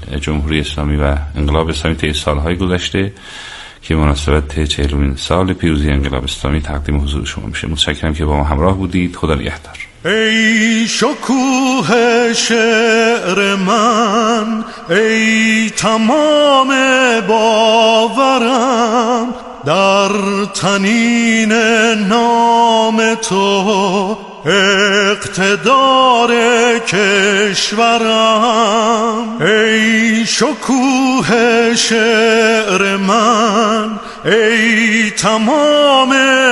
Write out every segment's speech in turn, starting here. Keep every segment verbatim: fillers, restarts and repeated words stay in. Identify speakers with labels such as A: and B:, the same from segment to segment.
A: جمهوری اسلامی و انقلاب اسلامی طی سالهای گذشته که مناسبت چهلمین سال پیروزی انقلاب اسلامی تقدیم حضور شما میشه. متشکرم که با ما همراه بودید. خدا نگهدار.
B: ای شکوه شعر من، ای تمام باورم، در تنین نام تو اقتدار کشورم. ای شکوه شعر من، ای تمام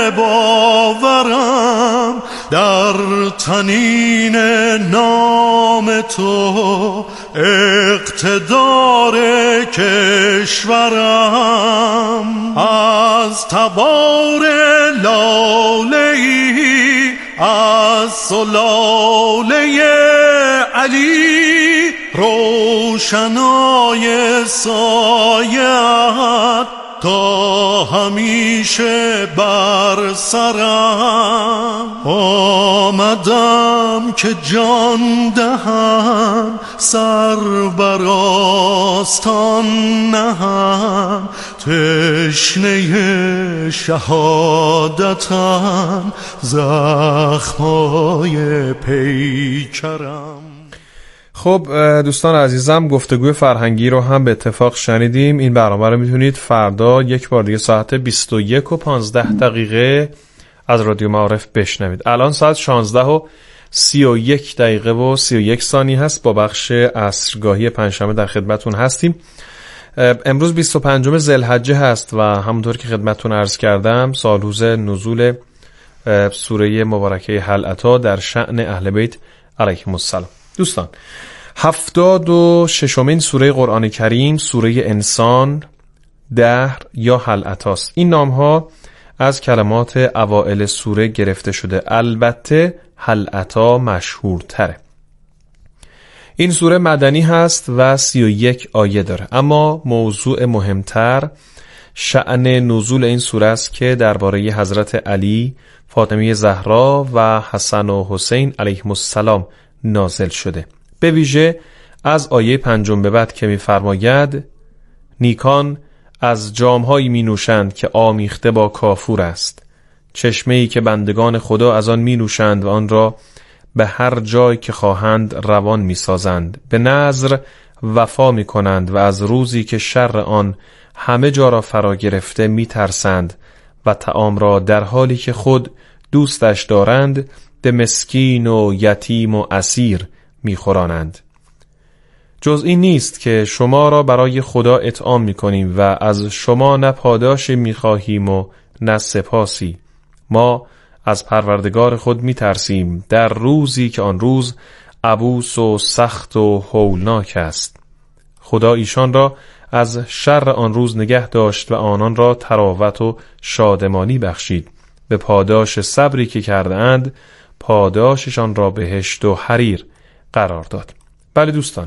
B: باورم، در تنین نام تو اقتدار کشورم. از تبار لاله‌ای، از سلاله علی، روشنای سایه‌ات تا همیشه بر سرم. آمدم که جان دهم، سر بر آستان نهم، تشنه شهادتم، زخمای پیکرم.
C: خب دوستان عزیزم، گفتگوی فرهنگی رو هم به اتفاق شنیدیم. این برنامه رو میتونید فردا یک بار دیگه ساعت بیست و یک و پانزده دقیقه از رادیو معارف بشنوید. الان ساعت شانزده و سی و یک دقیقه و سی و یک ثانیه هست. با بخش عصرگاهی پنجشنبه در خدمتون هستیم. امروز بیست و پنجم ذوالحجه هست و همونطور که خدمتون عرض کردم سالروز نزول سوره مبارکه هل اتی در شأن اهل بیت علیهم السلام. دوستان، هفتاد و ششمین سوره قرآن کریم سوره انسان، دهر یا هل اتاست. این نام ها از کلمات اوائل سوره گرفته شده، البته هل اتا مشهورتره. این سوره مدنی هست و سی و یک آیه داره، اما موضوع مهمتر شأن نزول این سوره است که درباره حضرت علی، فاطمه زهرا و حسن و حسین علیهم السلام نازل شده. به ویژه از آیه پنجم به بعد که می‌فرماید نیکان از جام‌هایی می‌نوشند که آمیخته با کافور است، چشمه‌ای که بندگان خدا از آن می‌نوشند و آن را به هر جای که خواهند روان می‌سازند، به نذر وفا می‌کنند و از روزی که شر آن همه جا را فرا گرفته می‌ترسند و طعام را در حالی که خود دوستش دارند به مسکین و یتیم و اسیر می‌خورانند. جز این نیست که شما را برای خدا اطعام می‌کنیم و از شما نه پاداشی می‌خواهیم و نه سپاسی. ما از پروردگار خود می‌ترسیم در روزی که آن روز عبوس و سخت و هولناک است. خدا ایشان را از شر آن روز نگه داشت و آنان را تراوت و شادمانی بخشید. به پاداش صبری که کرده اند پاداششان را بهشت و حریر قرار داد. بله دوستان،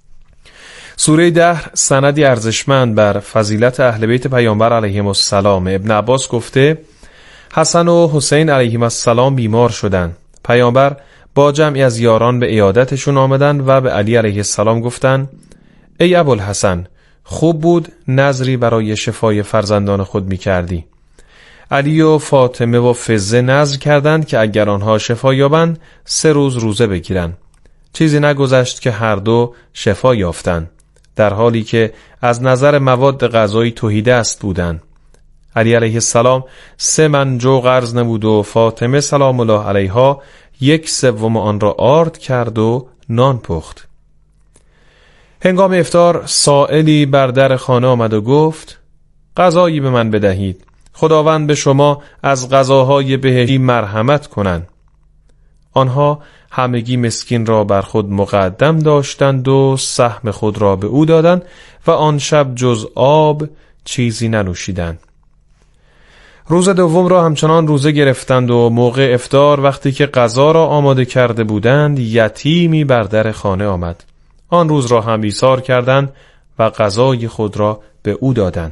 C: سوره دهر سندی ارزشمند بر فضیلت اهل بیت پیامبر علیهم السلام. ابن عباس گفته حسن و حسین علیهم السلام بیمار شدند. پیامبر با جمعی از یاران به عیادتشون آمدن و به علی علیه السلام گفتند ای ابوالحسن، خوب بود نذری برای شفای فرزندان خود می‌کردی. علی و فاطمه و فزه نذر کردند که اگر آنها شفا یابند سه روز روزه بگیرند. چیزی نگذشت که هر دو شفا یافتند، در حالی که از نظر مواد غذایی تهی دست بودند. علی علیه السلام سه من جو قرض نمود و فاطمه سلام الله علیها یک سوم آن را آرد کرد و نان پخت. هنگام افطار سائلی بر در خانه آمد و گفت غذایی به من بدهید، خداوند به شما از غذاهای بهشتی مرحمت کنند. آنها همگی مسکین را بر خود مقدم داشتند و سهم خود را به او دادند و آن شب جز آب چیزی ننوشیدند. روز دوم را همچنان روزه گرفتند و موقع افطار وقتی که غذا را آماده کرده بودند یتیمی بر در خانه آمد. آن روز را هم ایثار کردند و غذای خود را به او دادند.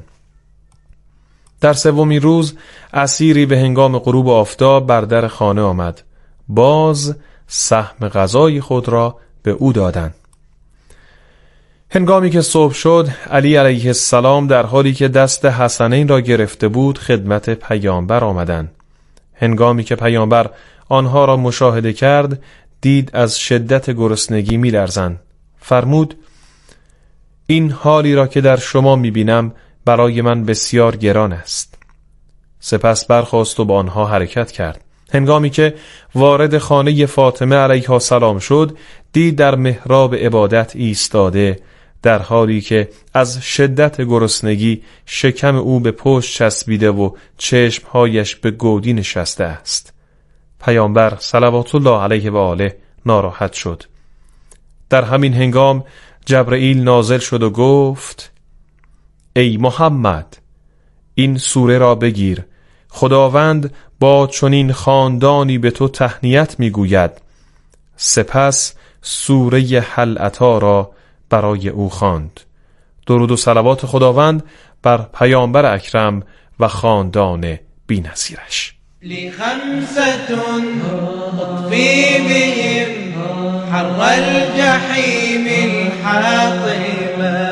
C: در سومین روز اسیری به هنگام غروب آفتاب بر در خانه آمد. باز سهم غذای خود را به او دادند. هنگامی که صبح شد، علی علیه السلام در حالی که دست حسنین را گرفته بود خدمت پیامبر آمدند. هنگامی که پیامبر آنها را مشاهده کرد، دید از شدت گرسنگی می لرزند. فرمود: این حالی را که در شما می بینم برای من بسیار گران است. سپس برخاست و با آنها حرکت کرد. هنگامی که وارد خانه فاطمه علیها السلام شد، دید در محراب عبادت ایستاده، در حالی که از شدت گرسنگی شکم او به پشت چسبیده و چشمهایش به گودی نشسته است. پیامبر صلوات الله علیه و آله ناراحت شد. در همین هنگام جبرئیل نازل شد و گفت: ای محمد، این سوره را بگیر. خداوند با چنین خاندانی به تو تهنیت میگوید. سپس سوره هل اتی را برای او خواند. درود و صلوات خداوند بر پیامبر اکرم و خاندان بی‌نظیرش.
D: لی خمسة اطفی بهم حر الجحیم الحاطمة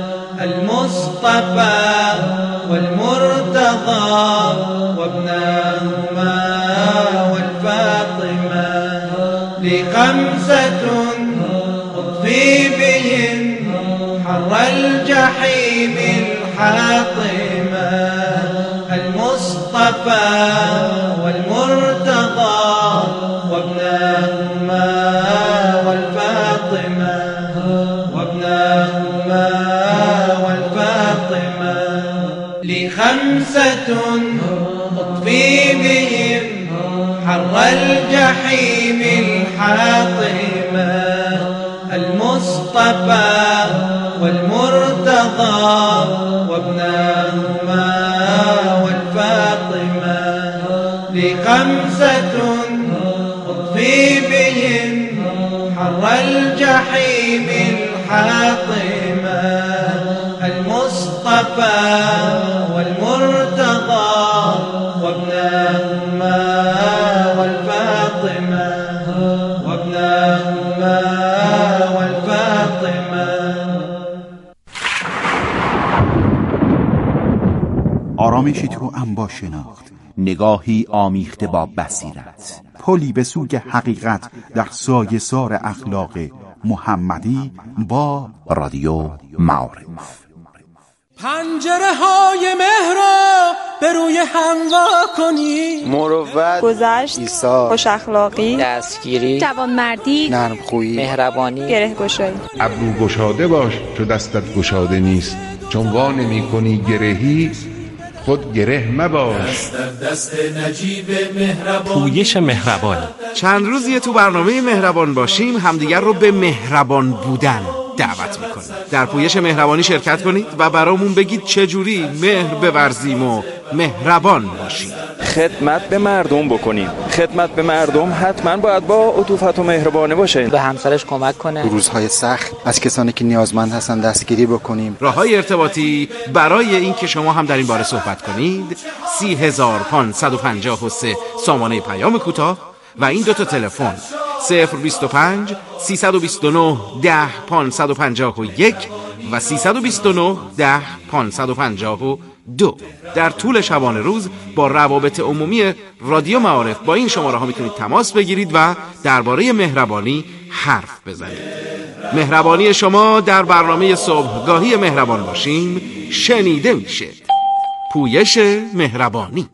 D: المصطفى والمرتضى وابنهما والفاطمة لی خمسة اطفی بهم حر الجحیم الحاطمة المصطفى والمرتضى وابنهما والفاطمة وابنهما والفاطمة لخمسة اطفي بهم حر الجحيم الحاطمة المصطفى والمرتضى وابنهما والفاطمة لخمسة اطفي بهم حر الجحيم الحاطمة المصطفى والمرتضى وابنهما والفاطمة وابنهما والفاطمة.
E: آرامشی تو انباش شناخت، نگاهی آمیخته با بصیرت، پلی به سوی حقیقت در سایه سار اخلاق محمدی با رادیو معارف.
F: پنجره های مهر را به روی هم وا کنی،
G: مروت،
H: گذشت،
G: ایثار،
H: خوش اخلاقی،
G: دستگیری،
H: جوانمردی،
G: نرمخویی، مهربانی،
H: گره گشایی.
I: ابرو گشاده باش چو دستت گشاده نیست، چون وا نمی کنی گرهی خود گره مباش.
B: دست نجیب مهربان،
J: پویش مهربانی.
K: چند روزیه تو برنامه مهربان باشیم همدیگر رو به مهربان بودن دعوت میکنیم. در پویش مهربانی شرکت کنید و برامون بگید چجوری مهر بورزیم و مهربان باشیم.
L: خدمت به مردم بکنیم. خدمت به مردم حتما باید با عطوفت و مهربانی باشه.
G: به همسرش کمک کنه.
M: تو روزهای سخت از کسانی که نیازمند هستن دستگیری بکنیم.
K: راههای ارتباطی برای این که شما هم در این باره صحبت کنید: سی هزار پانصد و پنجاه و سه سامانه پیام کوتاه و این دوتا تلفن صفر بیست و پنج سیصد و بیست و نه ده پانصد و پنجاه و یک و سیصد و بیست و نه ده پانصد و پنجاه و دو. در طول شبانه روز با روابط عمومی رادیو معارف با این شماره ها میتونید تماس بگیرید و درباره مهربانی حرف بزنید. مهربانی شما در برنامه صبحگاهی مهربان باشیم شنیده میشه. پویش مهربانی.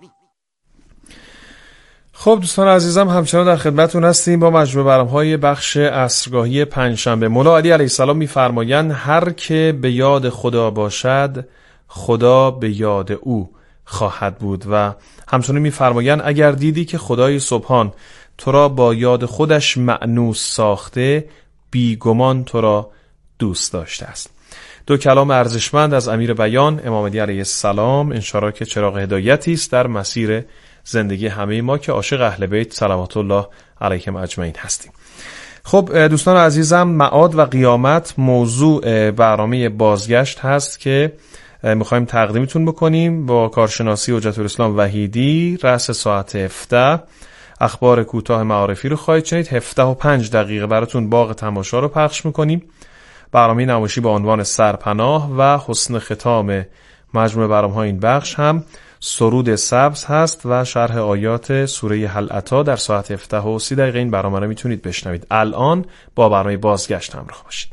C: خب دوستان عزیزم، همچنان در خدمتتون هستیم با مجموعه برنامه‌های بخش عصرگاهی پنجشنبه. مولا علی علیه السلام می‌فرمایند هر که به یاد خدا باشد خدا به یاد او خواهد بود و همچنین می‌فرمایند اگر دیدی که خدای سبحان تو را با یاد خودش مأنوس ساخته، بیگمان تو را دوست داشته است. دو کلام ارزشمند از امیر بیان امام علی علیه السلام، انشالله که چراغ هدایتی است در مسیر زندگی همه ما که عاشق اهل بیت صلوات الله علیهم اجمعین هستیم. خب دوستان عزیزم، معاد و قیامت موضوع برنامه بازگشت هست که میخوایم تقدیمتون بکنیم با کارشناسی حجت الاسلام وحیدی. رأس ساعت هفده اخبار کوتاه معارفی رو خواهید شنید. هفده و پنج دقیقه براتون باغ تماشا رو پخش میکنیم. برنامه نمایشی با عنوان سرپناه و حسن ختام مجموعه برنامه‌ها این بخش هم سرود سبز هست و شرح آیات سوره هل اتی در ساعت هفده و سی دقیقه این برنامه رو میتونید بشنوید. الان با برنامه بازگشت همراه باشید.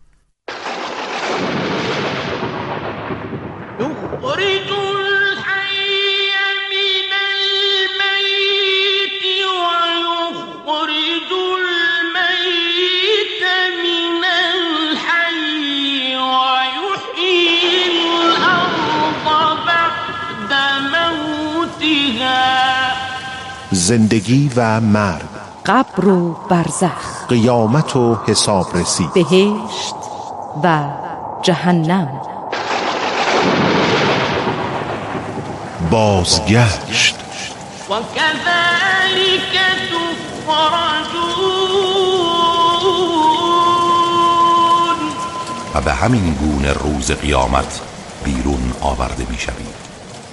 H: زندگی و مرگ،
J: قبر و برزخ،
H: قیامت و حساب رسی،
J: بهشت و جهنم،
H: بازگشت.
D: و كذلك تخرجون.
N: و به همین گونه روز قیامت بیرون آورده می‌شوید.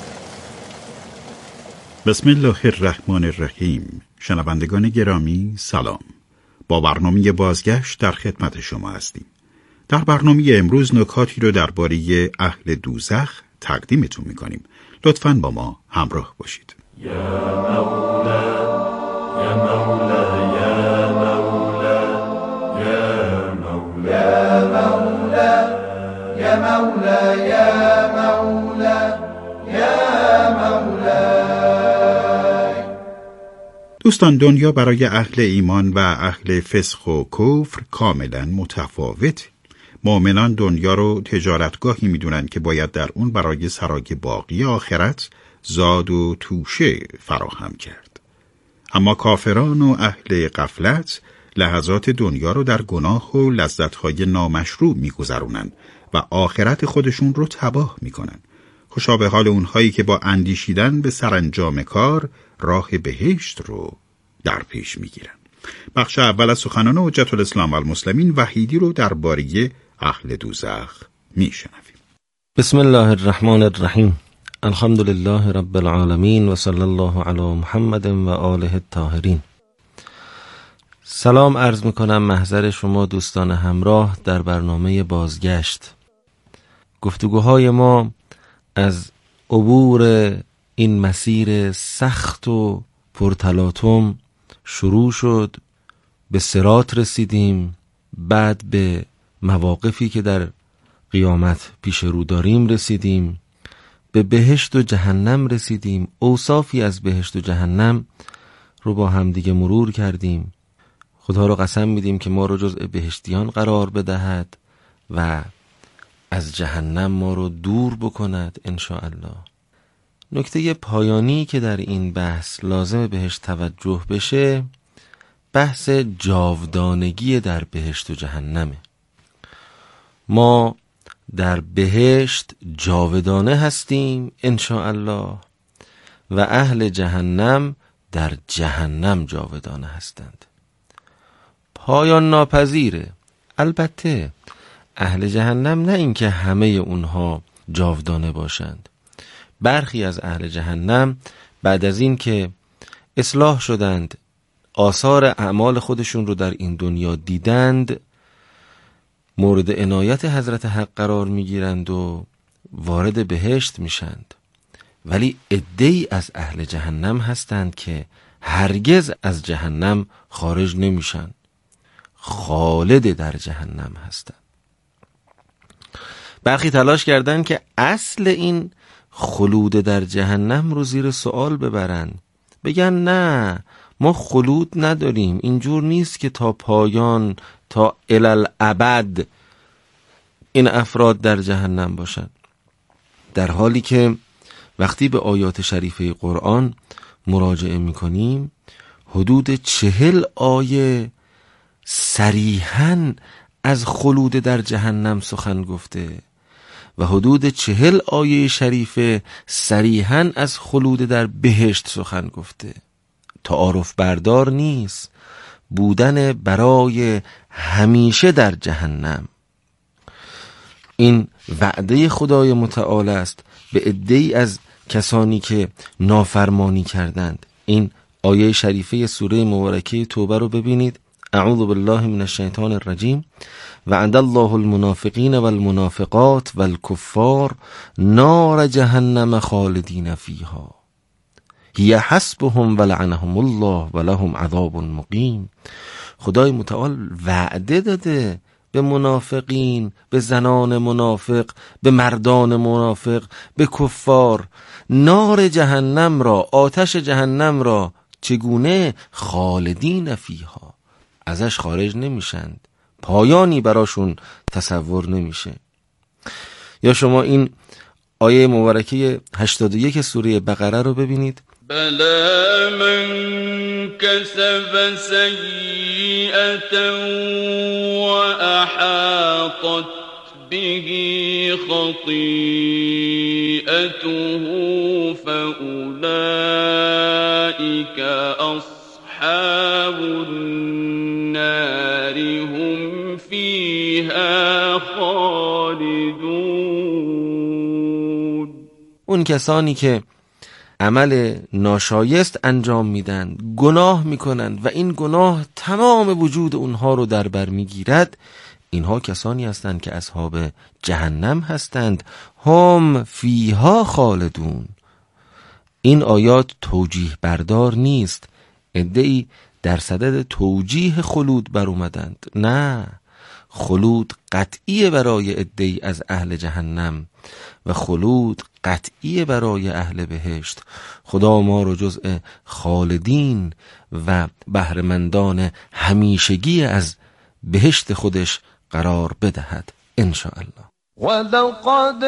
E: بسم الله الرحمن الرحیم. شنوندگان گرامی سلام. با برنامه بازگشت در خدمت شما هستیم. در برنامه امروز نکاتی رو درباره اهل دوزخ تقدیمتون می‌کنیم. لطفاً با ما همراه باشید.
B: یا مولا یا مولا یا مولا یا مولا یا مولا یا مولا یا مولا.
E: دوستان، دنیا برای اهل ایمان و اهل فسق و کفر کاملا متفاوت. مؤمنان دنیا رو تجارتگاهی میدونن که باید در اون برای سرای باقی آخرت زاد و توشه فراهم کرد. اما کافران و اهل غفلت لحظات دنیا رو در گناه و لذت‌های نامشروع میگذرونن و آخرت خودشون رو تباه میکنن. خوشا به حال اونهایی که با اندیشیدن به سرانجام کار راه بهشت رو در پیش میگیرن. بخش اول از سخنان حجت الاسلام و المسلمین وحیدی رو درباره اهل دوزخ میشنویم.
O: بسم الله الرحمن الرحیم. الحمد لله رب العالمین و صلی الله علی محمد و آله الطاهرین. سلام عرض میکنم محضر شما دوستان همراه در برنامه بازگشت. گفتگوهای ما از عبور این مسیر سخت و پرتلاطم شروع شد، به صراط رسیدیم، بعد به مواقفی که در قیامت پیش رو داریم رسیدیم، به بهشت و جهنم رسیدیم، اوصافی از بهشت و جهنم رو با هم دیگه مرور کردیم. خدا رو قسم میدیم که ما رو جزء بهشتیان قرار بدهد و از جهنم ما رو دور بکند انشاءالله. نکته پایانی که در این بحث لازم بهش توجه بشه بحث جاودانگی در بهشت و جهنمه. ما در بهشت جاودانه هستیم انشاءالله و اهل جهنم در جهنم جاودانه هستند. پایان ناپذیره. البته اهل جهنم نه اینکه همه اونها جاودانه باشند. برخی از اهل جهنم بعد از این که اصلاح شدند، آثار اعمال خودشون رو در این دنیا دیدند، مورد عنایت حضرت حق قرار میگیرند و وارد بهشت میشند. ولی عده‌ای از اهل جهنم هستند که هرگز از جهنم خارج نمیشن، خالد در جهنم هستند. برخی تلاش کردند که اصل این خلود در جهنم رو زیر سوال ببرن، بگن نه ما خلود نداریم، اینجور نیست که تا پایان تا الالابد این افراد در جهنم باشن. در حالی که وقتی به آیات شریفه قرآن مراجعه میکنیم حدود چهل آیه صریحاً از خلود در جهنم سخن گفته و حدود چهل آیه شریفه صریحاً از خلود در بهشت سخن گفته. تعارف بردار نیست، بودن برای همیشه در جهنم. این وعده خدای متعال است به عده‌ای از کسانی که نافرمانی کردند. این آیه شریفه سوره مبارکه توبه رو ببینید. اعوذ بالله من الشیطان الرجیم و عند الله المنافقین والمنافقات والکفار نار جهنم خالدین فیها هی حسبهم ولعنهم الله ولهم عذاب مقیم. خدای متعال وعده داده به منافقین، به زنان منافق، به مردان منافق، به کفار، نار جهنم را، آتش جهنم را چگونه؟ خالدین فیها، ازش خارج نمیشند، پایانی براشون تصور نمیشه. یا شما این آیه مبارکه هشتاد و یک سوره بقره رو ببینید.
D: بلا من كسب سيئة وأحاطت به خطيئته فأولئك أصحاب النار هم فيها خالدون.
O: اون کسانی که عمل ناشایست انجام میدن، گناه میکنند و این گناه تمام وجود اونها رو در بر میگیرد، اینها کسانی هستند که اصحاب جهنم هستند. هم فیها خالدون. این آیات توجیه بردار نیست. عده‌ای در صدد توجیه خلود بر اومدند. نه، خلود قطعی برای عده‌ای از اهل جهنم و خلود قطعی برای اهل بهشت. خدا ما رو جزء خالدین و بهره‌مندان همیشگی از بهشت خودش قرار بدهد انشاءالله.
F: ولقد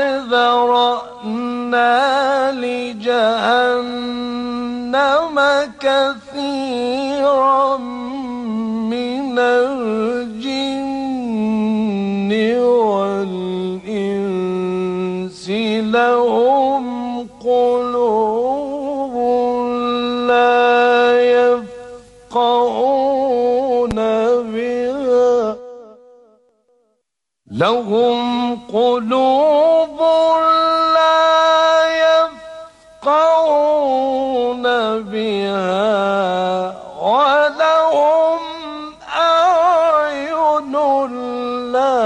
F: ذرأنا لجهنم كثيرا من الجن والإنس لهم قلوب لا يفقهون بها لهم قلوب لا يفقهون بها ولهم أعين لا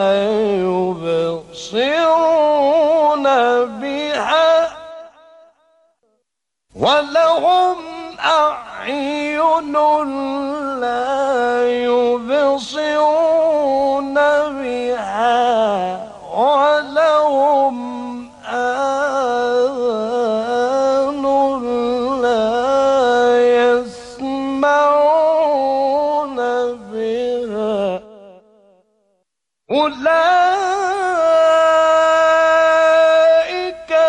F: يبصرون بها ولهم أعين لا يبصرون بها ولهم آذان لا يسمعون بها أولئك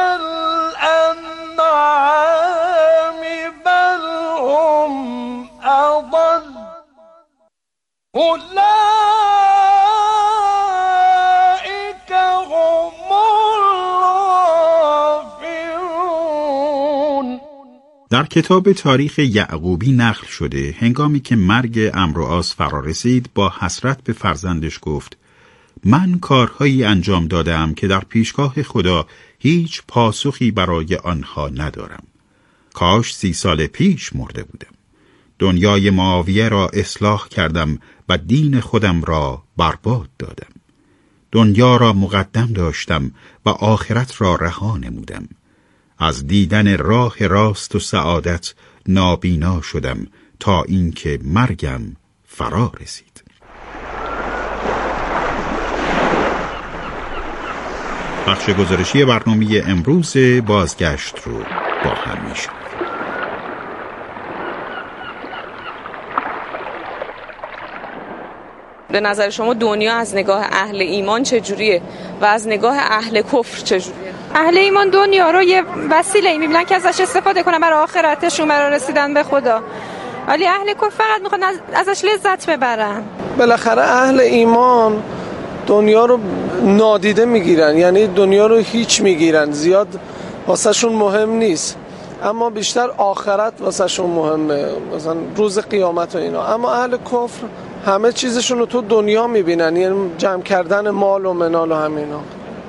F: كالأنعام بل هم أضل أولئك هم الغافلون.
E: در کتاب تاریخ یعقوبی نقل شده هنگامی که مرگ عمرو و عاص فرا رسید با حسرت به فرزندش گفت من کارهایی انجام دادم که در پیشگاه خدا هیچ پاسخی برای آنها ندارم. کاش سی سال پیش مرده بودم. دنیای معاویه را اصلاح کردم و دین خودم را برباد دادم. دنیا را مقدم داشتم و آخرت را رها نمودم. از دیدن راه راست و سعادت نابینا شدم تا اینکه مرگم فرا رسید. بخش گزارشی برنامه امروز بازگشت رو با هم میشنویم.
P: به نظر شما دنیا از نگاه اهل ایمان چجوریه و از نگاه اهل کفر چجوریه؟
Q: اهل ایمان دنیا رو یه وسیله می‌بینن که ازش استفاده کنن برای آخرتشون، برای رسیدن به خدا، ولی اهل کفر فقط میخوان ازش لذت ببرن.
F: بالاخره اهل ایمان دنیا رو نادیده میگیرن، یعنی دنیا رو هیچ میگیرن، زیاد واسه شون مهم نیست، اما بیشتر آخرت واسه شون مهمه، مثلا روز قیامت و اینا. اما اهل کفر همه چیزشون رو تو دنیا میبینن، یعنی جمع کردن مال و منال و همینا.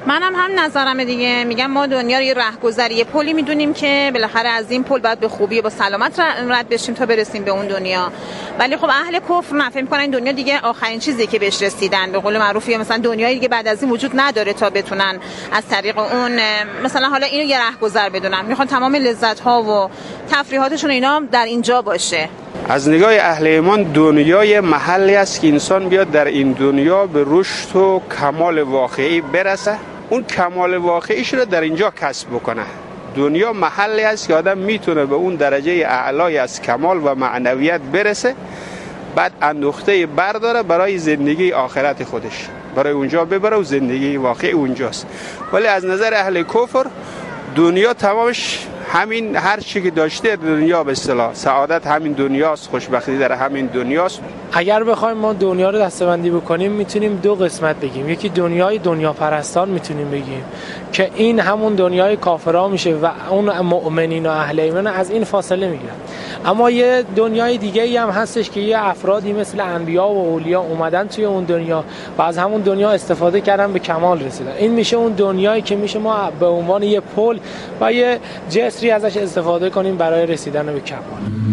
R: منم هم نظرمه دیگه. میگم ما دنیا رو یه رهگذری، یه پلی میدونیم که بالاخره از این پل باید به خوبی و با سلامت رد بشیم تا برسیم به اون دنیا. ولی خب اهل کفر نه، فکر می‌کنن این دنیا دیگه آخرین چیزی که بهش رسیدن. به قول معروف مثلا دنیایی دیگه بعد از این وجود نداره تا بتونن از طریق اون مثلا حالا اینو یه رهگذر بدونن. میخوان تمام لذت‌ها و تفریحاتشون اینا در اینجا باشه.
S: از نگاه اهل ایمان دنیای محلی است که انسان بیاد در این دنیا به رشد و کمال واقعی برسه، اون کمال واقعیش رو در اینجا کسب بکنه. دنیا محلی است که آدم میتونه به اون درجه اعلای از کمال و معنویت برسه، بعد اندوخته برداره برای زندگی آخرت خودش، برای اونجا ببره و زندگی واقعی اونجاست. ولی از نظر اهل کفر دنیا تمامش همین، هر چی که داشته دنیا به اصطلاح سعادت همین دنیاست، خوشبختی در همین دنیاست.
T: اگر بخوایم ما دنیا رو دسته‌بندی بکنیم میتونیم دو قسمت بگیم. یکی دنیای دنیا پرستان میتونیم بگیم که این همون دنیای کافرها میشه و اون مؤمنین و اهل ایمان از این فاصله میگیرن. اما یه دنیای دیگه ای هم هستش که یه افرادی مثل انبیا و اولیا اومدن توی اون دنیا و از همون دنیا استفاده کردن به کمال رسیدن. این میشه اون دنیایی که میشه ما به عنوان یه پل و یه جسری ازش استفاده کنیم برای رسیدن به کمال.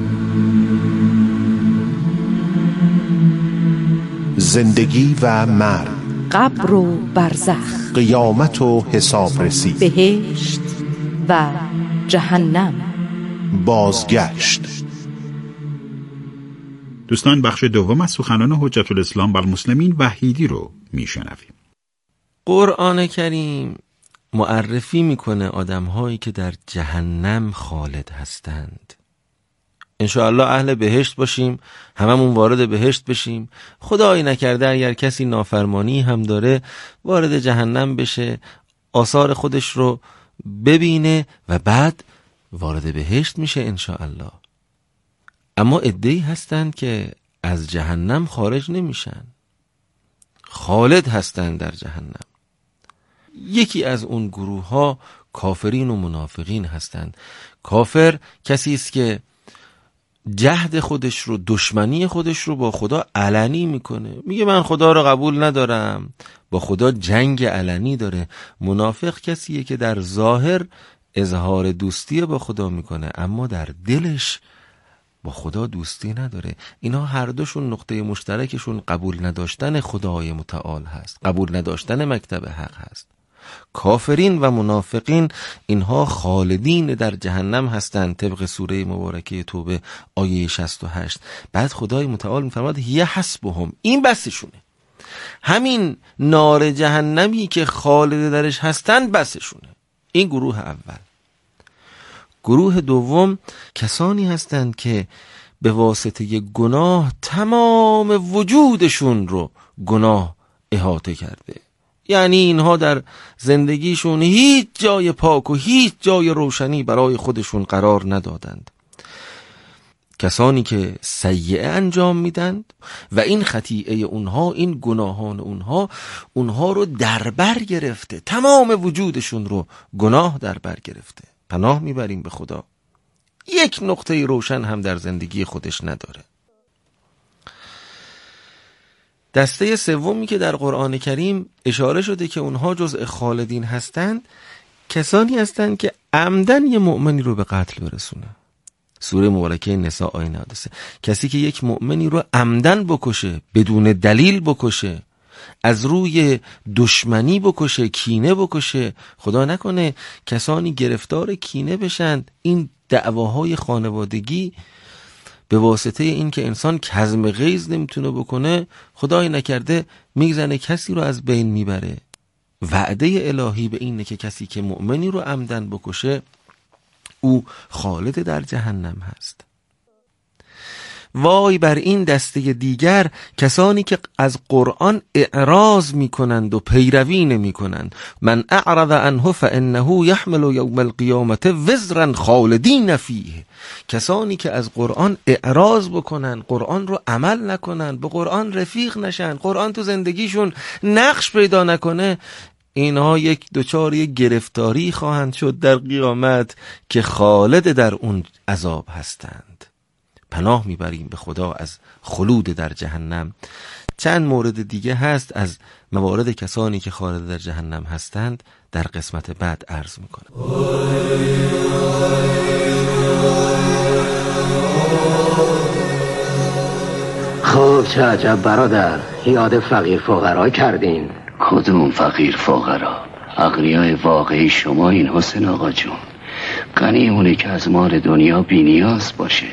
H: زندگی و مرگ،
J: قبر و برزخ،
H: قیامت و حسابرسی،
J: بهشت و جهنم،
E: بازگشت. دوستان بخش دوم از سخنان حجت الاسلام بالمسلمین وحیدی رو میشنویم.
O: قرآن کریم معرفی میکنه آدم‌هایی که در جهنم خالد هستند. انشاءالله اهل بهشت باشیم، هممون وارد بهشت بشیم. خدایی نکرده اگر کسی نافرمانی هم داره وارد جهنم بشه، آثار خودش رو ببینه و بعد وارد بهشت میشه انشاءالله. اما عده‌ای هستند که از جهنم خارج نمیشن، خالد هستند در جهنم. یکی از اون گروه ها کافرین و منافقین هستند. کافر کسی است که جهد خودش رو، دشمنی خودش رو با خدا علنی میکنه، میگه من خدا رو قبول ندارم، با خدا جنگ علنی داره. منافق کسیه که در ظاهر اظهار دوستی با خدا میکنه اما در دلش با خدا دوستی نداره. اینا هر دوشون نقطه مشترکشون قبول نداشتن خدای متعال هست، قبول نداشتن مکتب حق هست. کافرین و منافقین اینها خالدین در جهنم هستند طبق سوره مبارکه توبه آیه شصت و هشت. بعد خدای متعال میفرماد یه حسبهم، این بسشونه. همین نار جهنمی که خالد درش هستند بسشونه. این گروه اول. گروه دوم کسانی هستند که به واسطه گناه تمام وجودشون رو گناه احاطه کرده. یعنی اینها در زندگیشون هیچ جای پاک و هیچ جای روشنی برای خودشون قرار ندادند. کسانی که سیئه انجام میدند و این خطیئه اونها، این گناهان اونها اونها رو دربر گرفته، تمام وجودشون رو گناه دربر گرفته. پناه میبریم به خدا، یک نقطه روشن هم در زندگی خودش نداره. دسته سومی که در قرآن کریم اشاره شده که اونها جزء خالدین هستند، کسانی هستند که عمدن یه مؤمنی رو به قتل برسونه. سوره مبارکه نساء آیه نود و سه. کسی که یک مؤمنی رو عمدن بکشه، بدون دلیل بکشه، از روی دشمنی بکشه، کینه بکشه، خدا نکنه کسانی گرفتار کینه بشن. این دعواهای خانوادگی به واسطه این که انسان کظم غیظ نمیتونه بکنه، خدای نکرده میگزنه کسی رو از بین میبره. وعده الهی به اینه که کسی که مؤمنی رو عمدن بکشه او خالد در جهنم هست. وای بر این دسته دیگر، کسانی که از قرآن اعراض میکنند و پیروی نمیکنند. من اعرض عنه فانه یحمل یوم القیامت وزرا خالدین فیه. کسانی که از قرآن اعراض بکنن، قرآن رو عمل نکنن، به قرآن رفیق نشن، قرآن تو زندگیشون نقش پیدا نکنه، اینها یک دوچار یک گرفتاری خواهند شد در قیامت که خالد در اون عذاب هستند. پناه میبریم به خدا از خلود در جهنم. چند مورد دیگه هست از موارد کسانی که خالد در جهنم هستند در قسمت بعد عرض میکنم.
U: خب چه عجب برادر، یاد فقیر فقرا کردین.
V: کدوم فقیر فقرا؟ اغنیای واقعی شما این حسین آقا جون. غنی اونه که از مال دنیا بی نیاز باشه.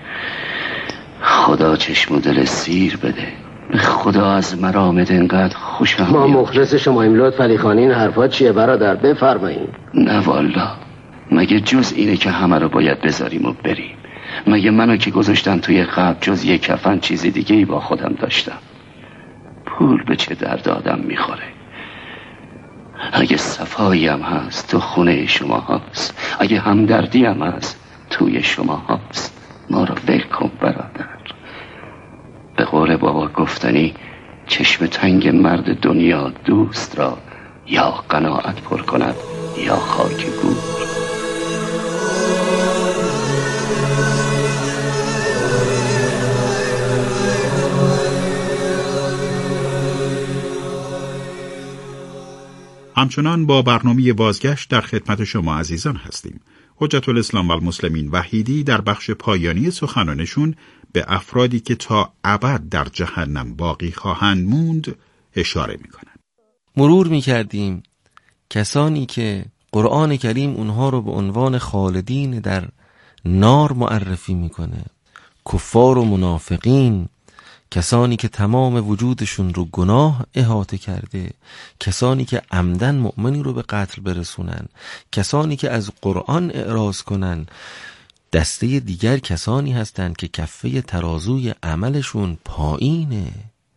V: خدا چشم و دل سیر بده. خدا از مرامت انقدر خوشم
U: ما مخلص شماییم. لطف علی خانی این حرفات چیه برادر؟ بفرمایید.
V: نه والا، مگه جز اینه که همه رو باید بذاریم و بریم؟ مگه منو که گذاشتن توی قبر جز یک کفن چیزی دیگه ای با خودم داشتم؟ پول به چه درد آدم میخوره؟ اگه صفایی هم هست تو خونه شما هست، اگه همدردی هم هست توی شما هست. ما رو ول کن برادر. به قول بابا گفتنی چشم تنگ مرد دنیا دوست را یا قناعت پر کند یا خاک گور.
E: همچنان با برنامه بازگشت در خدمت شما عزیزان هستیم. حجت الاسلام و المسلمین وحیدی در بخش پایانی سخنانشون به افرادی که تا ابد در جهنم باقی خواهند موند اشاره میکنند.
O: مرور میکردیم کسانی که قرآن کریم اونها رو به عنوان خالدین در نار معرفی میکنه، کفار و منافقین، کسانی که تمام وجودشون رو گناه احاطه کرده، کسانی که عمدن مؤمنی رو به قتل برسونن، کسانی که از قرآن اعراض کنن. دسته دیگر کسانی هستند که کفه ترازوی عملشون پایینه.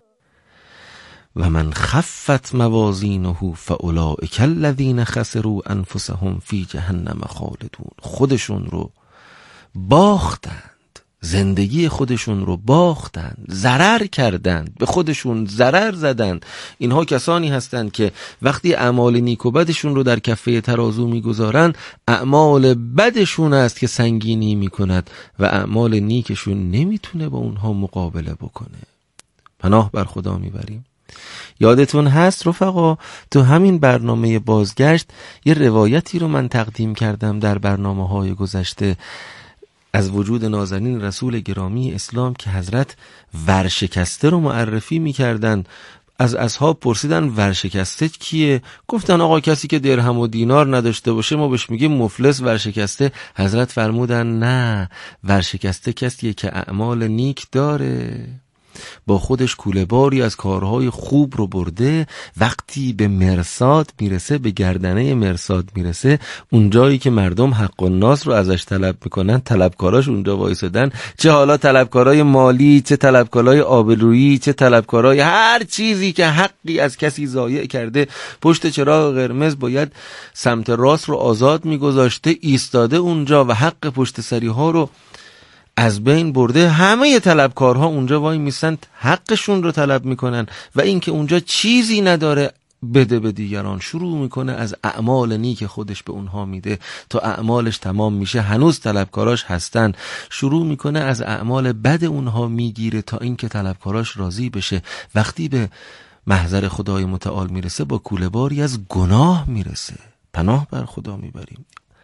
O: و من خفت موازینه فاولئک الذین خسروا انفسهم فی جهنم خالدون. خودشون رو باختند، زندگی خودشون رو باختند، ضرر کردند، به خودشون ضرر زدند. اینها کسانی هستند که وقتی اعمال نیک و بدشون رو در کفه ترازو میگذارن، اعمال بدشون است که سنگینی میکند و اعمال نیکشون نمیتونه با اونها مقابله بکنه. پناه بر خدا میبریم. یادتون هست رفقا تو همین برنامه بازگشت یه روایتی رو من تقدیم کردم در برنامه‌های گذشته از وجود نازنین رسول گرامی اسلام که حضرت ورشکسته رو معرفی می‌کردن. از اصحاب پرسیدن ورشکسته کیه؟ گفتن آقا کسی که درهم و دینار نداشته باشه ما بهش میگیم مفلس. ورشکسته حضرت فرمودن نه، ورشکسته کسیه که اعمال نیک داره، با خودش کوله باری از کارهای خوب رو برده، وقتی به مرصاد میرسه، به گردنه مرصاد میرسه، اونجایی که مردم حق الناس رو ازش طلب میکنن طلبکاراش اونجا وایسادن، چه حالا طلبکارای مالی، چه طلبکارای آبرویی، چه طلبکارای هر چیزی که حقی از کسی ضایع کرده، پشت چراغ قرمز باید سمت راست رو آزاد میگذاشته، ایستاده اونجا و حق پشت سری ها رو از بین برده. همه طلبکارها اونجا وای میسن حقشون رو طلب میکنن و اینکه اونجا چیزی نداره بده به دیگران. شروع میکنه از اعمال نیک خودش به اونها میده تا اعمالش تمام میشه، هنوز طلبکاراش هستن. شروع میکنه از اعمال بد اونها میگیره تا اینکه طلبکاراش راضی بشه. وقتی به محضر خدای متعال میرسه با کوله باری از گناه میرسه. پناه بر خدا میبریم.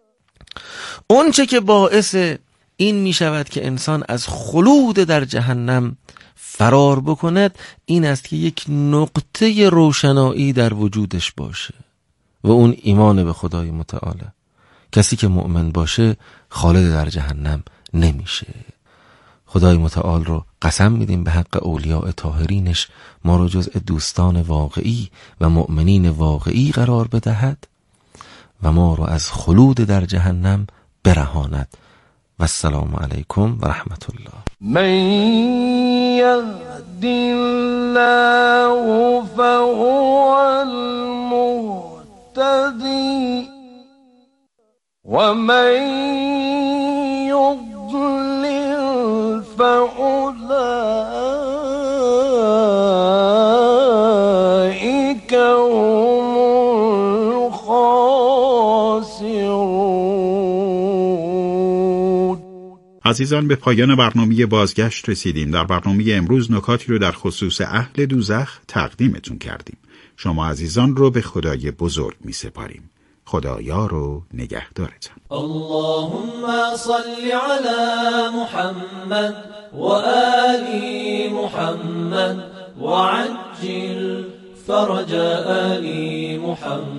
O: اون چه که باعث این می شود که انسان از خلود در جهنم فرار بکند این است که یک نقطه روشنایی در وجودش باشه و اون ایمان به خدای متعاله. کسی که مؤمن باشه خالد در جهنم نمیشه. خدای متعال رو قسم میدیم به حق اولیاء طاهرینش ما رو جزء دوستان واقعی و مؤمنین واقعی قرار بدهد و ما رو از خلود در جهنم برهاند. و السلام علیکم و رحمت الله.
B: من یهد الله فهو المهتدی و من یضلل فاولئک هم الخاسرون.
E: عزیزان، به پایان برنامه بازگشت رسیدیم. در برنامه امروز نکاتی رو در خصوص اهل دوزخ تقدیمتون کردیم. شما عزیزان رو به خدای بزرگ می سپاریم. خدایار و نگهدارتان.
B: اللهم صل على محمد و آل محمد و عجل فرج آل محمد.